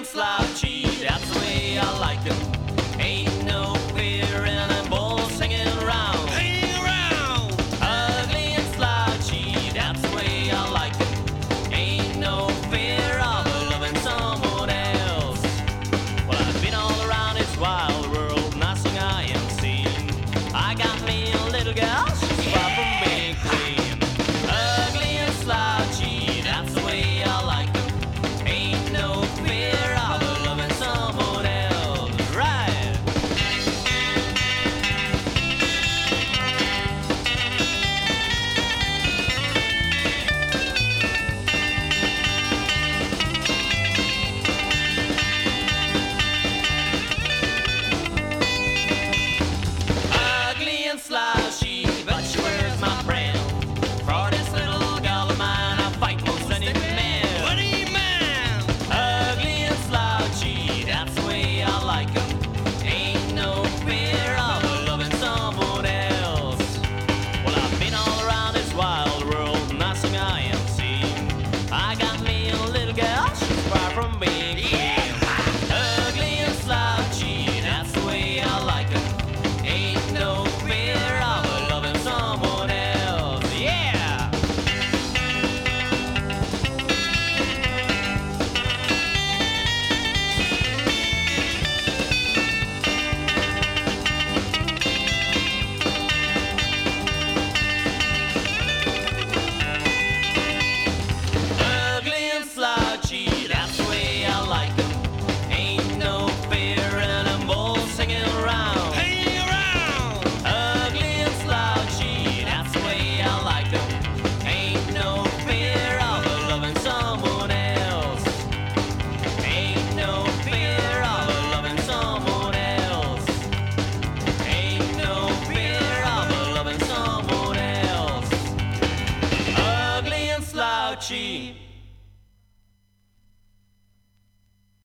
slouchy, that's the way I like them. Ain't no fear in them bulls hanging around. Hanging around. Ugly and slouchy, that's the way I like them. Ain't no fear of loving someone else. Well, I've been all around this wild world, nothing I am seeing. I got me a little girl, she's far from being clean. Ugly and slouchy, that's the way I like them. Ain't no fear of loving someone else. Right. Ugly and slouchy, but she wears my brand. For this little girl of mine, I fight most any man. Funny man. Ugly and slouchy, that's the way I like 'em. Ain't no fear of loving someone else. Well, I've been all around this wild world, nothing I am seeing. I got me a little girl, she's far from being clean. Ugly and slouchy, that's the way I like 'em. Ain't no fear of loving someone else. Yeah! Ugly and slouchy, that's the way I like 'em. Ain't no fear in them bulls hanging around. Hanging around. Ugly and slouchy, that's the way I like 'em. Ain't no fear of loving someone else. Ain't no fear of loving someone else. Ain't no fear of loving someone else. Ugly and slouchy.